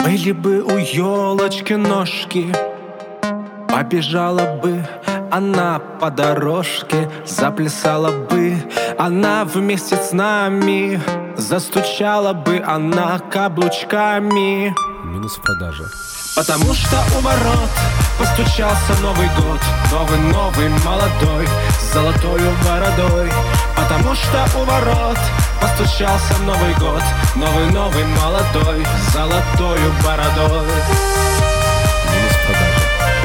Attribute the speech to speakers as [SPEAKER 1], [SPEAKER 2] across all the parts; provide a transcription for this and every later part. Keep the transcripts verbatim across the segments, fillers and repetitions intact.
[SPEAKER 1] Были бы у елочки ножки, побежала бы она по дорожке, заплясала бы она вместе с нами, застучала бы она каблучками.
[SPEAKER 2] Минус в продаже.
[SPEAKER 1] Потому что у ворот постучался Новый год, новый-новый, молодой, с золотою бородой. Потому что у ворот постучался Новый год, новый-новый, молодой, с золотою бородой.
[SPEAKER 2] Минус в продаже.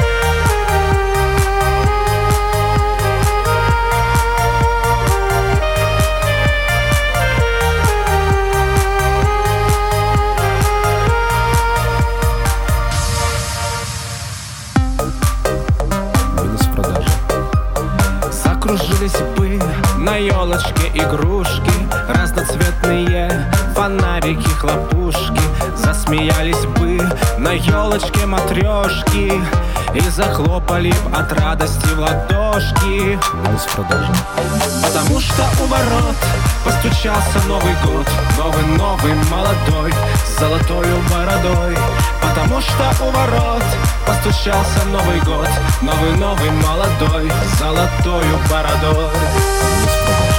[SPEAKER 1] Закружились бы на елочке игрушки, разноцветные фонарики, хлопушки. Засмеялись бы на елочке матрешки и захлопали б от радости в ладошки.
[SPEAKER 2] Минус в продаже.
[SPEAKER 1] Потому что у ворот постучался Новый год, новый-новый, молодой, с золотою бородой. Потому что у ворот постучался Новый год, новый-новый, молодой, с золотою бородой.
[SPEAKER 2] Минус в продаже.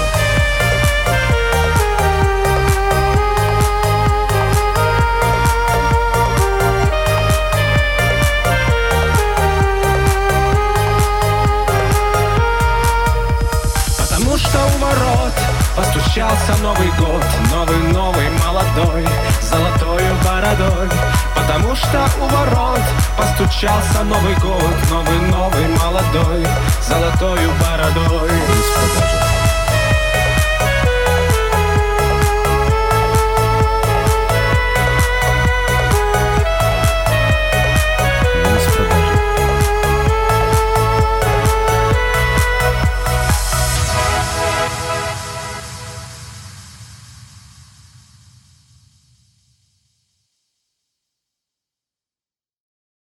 [SPEAKER 1] Потому что у ворот постучался Новый год, новый-новый, молодой, с золотою бородой. Потому что у ворот постучался Новый год, новый-новый, молодой, с золотою бородой.
[SPEAKER 2] Минус в продаже.